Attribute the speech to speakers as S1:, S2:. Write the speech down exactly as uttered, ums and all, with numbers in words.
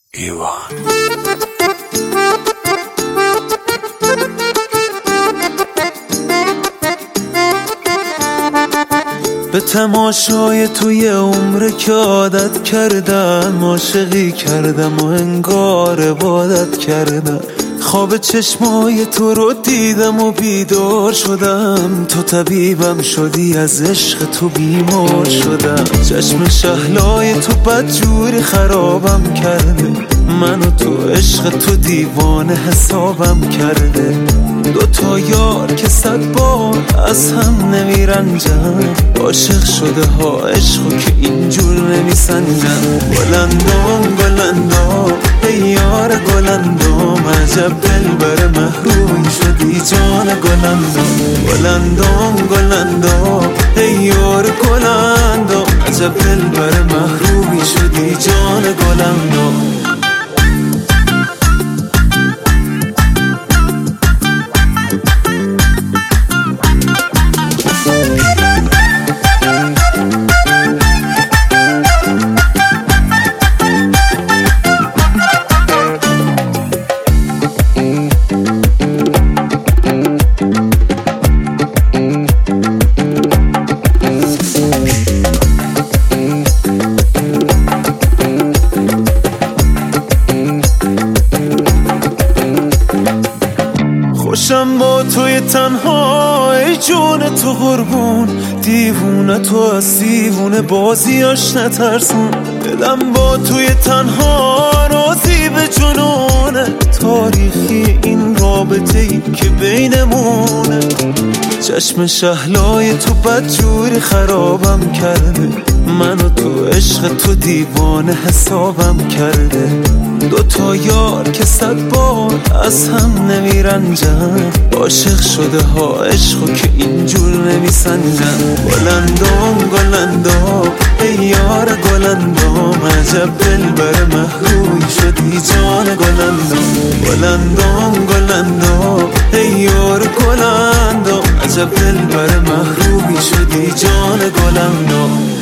S1: ایوان به تماشای توی عمر که عادت کردم، عاشقی کردم و انگار عبادت کردم. خواب چشمای تو رو دیدم و بیدار شدم، تو طبیبم شدی، از عشق تو بیمار شدم. چشم شهلای تو بدجوری خرابم کرده، من و تو عشق تو دیوانه حسابم کرده. دو تا یار که صد بار از هم نمیرنجن، عاشق شده ها عشقو که اینجور نمیسنجن. گلندام گلندام ای یار گلندام، عجب دلبر محرومی شدی جان گلندام. گلندام گلندام ای یار گلندام، عجب دلبر محرومی شدی جان گلندام. خوشم با توی تنها ای جون تو قربون، دیوونه تو از دیوونه بازیاش نترسون. دلم با توی تنها راضی به جنونه، تاریخی این رابطه ای که بینمونه. چشم شهلای تو بدجوری خرابم کرده، من و تو عشق تو دیوانه حسابم کرده. دو تا یار که صد بار از هم نمیرنجن، عاشق شده ها عشقو که اینجور نمیسنجن. گلندام گلندام ای یار گلندام، عجب دلبر محرومی شدی جان گلندام. گلندام گلندام ای یار گلندام، عجب دلبر محرومی شدی جان گلندام.